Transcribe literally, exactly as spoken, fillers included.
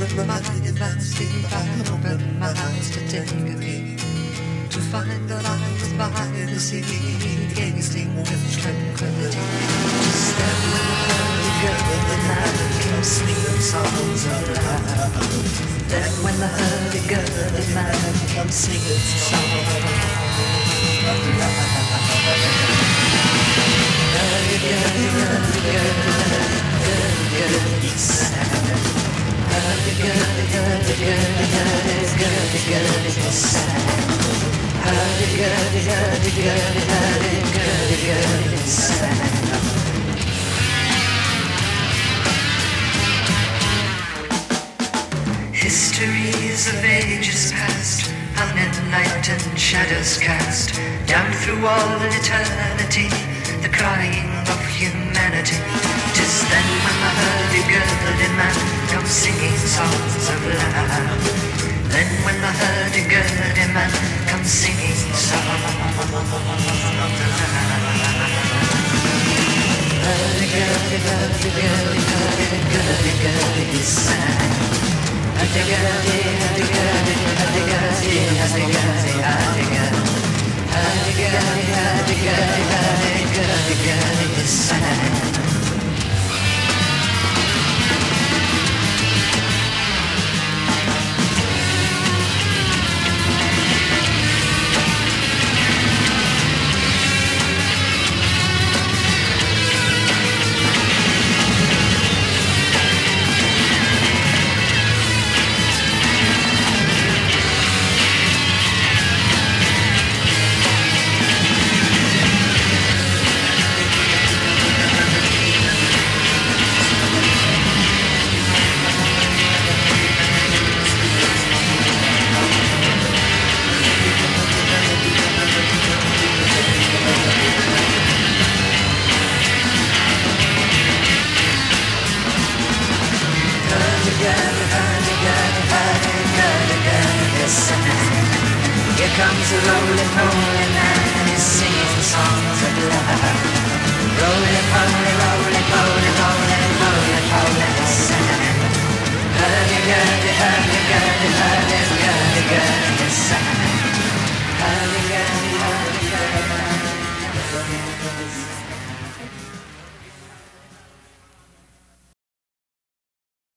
My fancy I opened my eyes to take a peek, to find that I was by the sea, gazing with tranquility. Just then when I heard a girl and I came singing songs of love. Then when I heard a girl and I came singing songs of love. Girl, girl, girl, girl, girl, girl, he sang. Hurdy, gurdy, hurdy, gurdy, hurdy, gurdy, gurdy, he sang. Hurdy, gurdy, hurdy, gurdy, hurdy, gurdy, gurdy, he sang. Histories of ages past, unenlightened shadows cast down through all eternity, the crying of humanity. Just then when I heard a girl and man come singing songs of love. Then when I heard a girl and man come singing songs of love. Hurdy, gurdy, hurdy, gurdy, hurdy, gurdy, gurdy, he sang. Hurdy, gurdy, hurdy, gurdy, hurdy, gurdy, hurdy, gurdy, hurdy, gurdy. Hurdy, gurdy, hurdy, gurdy, hurdy, gurdy, gurdy, he sang. Here comes a rolling, rolling man, and he's singing songs of love. Rolling, rolling, rolling, rolling, rolling, rolling, rolling, he sang. Hurdy, gurdy, hurdy, gurdy, hurdy, gurdy, gurdy, he sang. Hurdy,